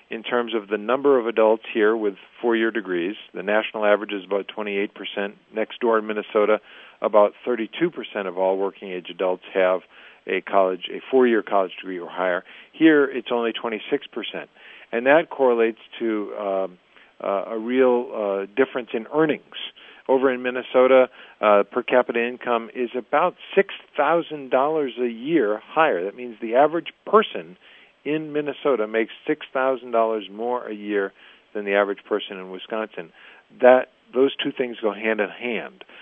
in terms of the number of adults here with four-year degrees. The national average is about 28%. Next door in Minnesota, about 32% of all working-age adults have a four-year college degree or higher. Here, it's only 26%. And that correlates to a real difference in earnings. Over in Minnesota, per capita income is about $6,000 a year higher. That means the average person in Minnesota makes $6,000 more a year than the average person in Wisconsin. Those two things go hand in hand.